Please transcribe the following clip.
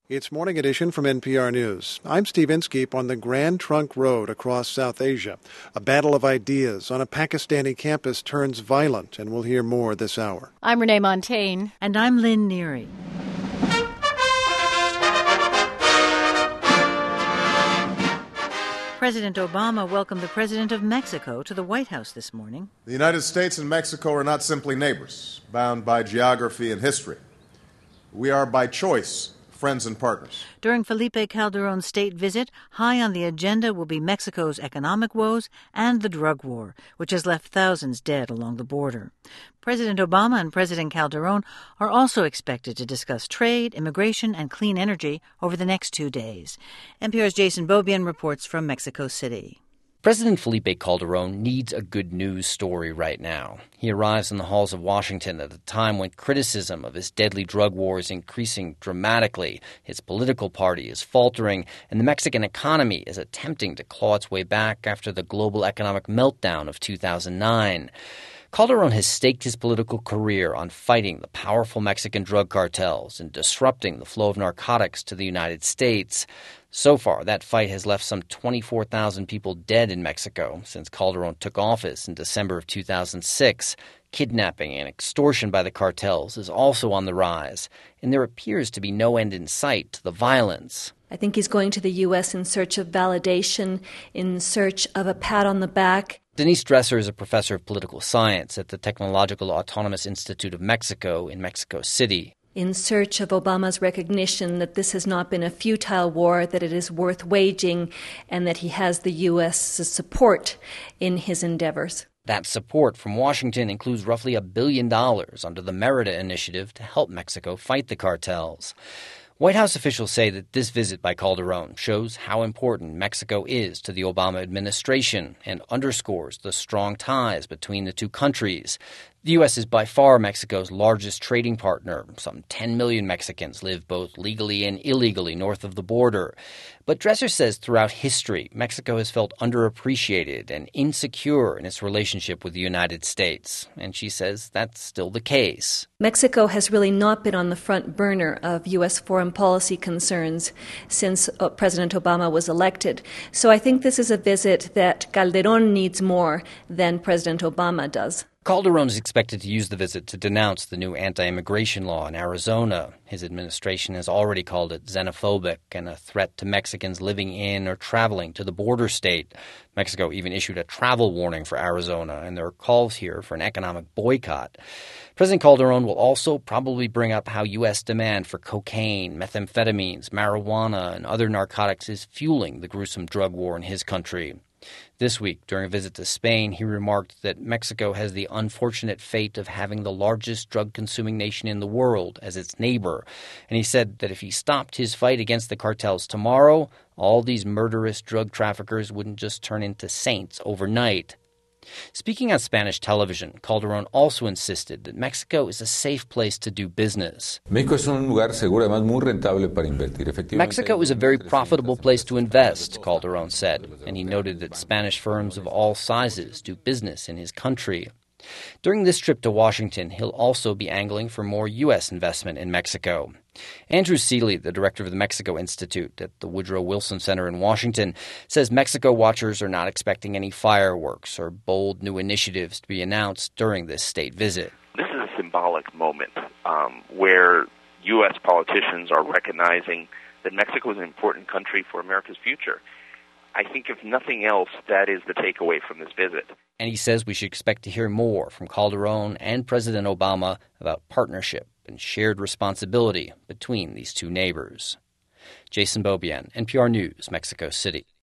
It's Morning Edition from NPR News. I'm Steve Inskeep on the Grand Trunk Road across South Asia. A battle of ideas on a Pakistani campus turns violent, and we'll hear more this hour. I'm Renee Montagne. And I'm Lynn Neary. President Obama welcomed the president of Mexico to the White House this morning. The United States and Mexico are not simply neighbors, bound by geography and history. We are, by choice, friends and partners. During Felipe Calderon's state visit, high on the agenda will be Mexico's economic woes and the drug war, which has left thousands dead along the border. President Obama and President Calderon are also expected to discuss trade, immigration, and clean energy over the next 2 days. NPR's Jason Beaubien reports from Mexico City. President Felipe Calderon needs a good news story right now. He arrives in the halls of Washington at a time when criticism of his deadly drug war is increasing dramatically, his political party is faltering, and the Mexican economy is attempting to claw its way back after the global economic meltdown of 2009. Calderon has staked his political career on fighting the powerful Mexican drug cartels and disrupting the flow of narcotics to the United States. So far, that fight has left some 24,000 people dead in Mexico since Calderon took office in December of 2006. Kidnapping and extortion by the cartels is also on the rise, and there appears to be no end in sight to the violence. I think he's going to the U.S. in search of validation, in search of a pat on the back. Denise Dresser is a professor of political science at the Technological Autonomous Institute of Mexico in Mexico City. In search of Obama's recognition that this has not been a futile war, that it is worth waging, and that he has the U.S.'s support in his endeavors. That support from Washington includes roughly $1 billion under the Merida initiative to help Mexico fight the cartels. White House officials say that this visit by Calderon shows how important Mexico is to the Obama administration and underscores the strong ties between the two countries. The U.S. is by far Mexico's largest trading partner. Some 10 million Mexicans live both legally and illegally north of the border. But Dresser says throughout history, Mexico has felt underappreciated and insecure in its relationship with the United States. And she says that's still the case. Mexico has really not been on the front burner of U.S. foreign policy concerns since President Obama was elected. So I think this is a visit that Calderon needs more than President Obama does. Calderon is expected to use the visit to denounce the new anti-immigration law in Arizona. His administration has already called it xenophobic and a threat to Mexicans living in or traveling to the border state. Mexico even issued a travel warning for Arizona, and there are calls here for an economic boycott. President Calderon will also probably bring up how U.S. demand for cocaine, methamphetamines, marijuana, and other narcotics is fueling the gruesome drug war in his country. This week, during a visit to Spain, he remarked that Mexico has the unfortunate fate of having the largest drug-consuming nation in the world as its neighbor. And he said that if he stopped his fight against the cartels tomorrow, all these murderous drug traffickers wouldn't just turn into saints overnight. Speaking on Spanish television, Calderon also insisted that Mexico is a safe place to do business. Mexico is a very profitable place to invest, Calderon said, and he noted that Spanish firms of all sizes do business in his country. During this trip to Washington, he'll also be angling for more U.S. investment in Mexico. Andrew Seeley, the director of the Mexico Institute at the Woodrow Wilson Center in Washington, says Mexico watchers are not expecting any fireworks or bold new initiatives to be announced during this state visit. This is a symbolic moment where U.S. politicians are recognizing that Mexico is an important country for America's future. I think if nothing else, that is the takeaway from this visit. And he says we should expect to hear more from Calderon and President Obama about partnership and shared responsibility between these two neighbors. Jason Beaubien, NPR News, Mexico City.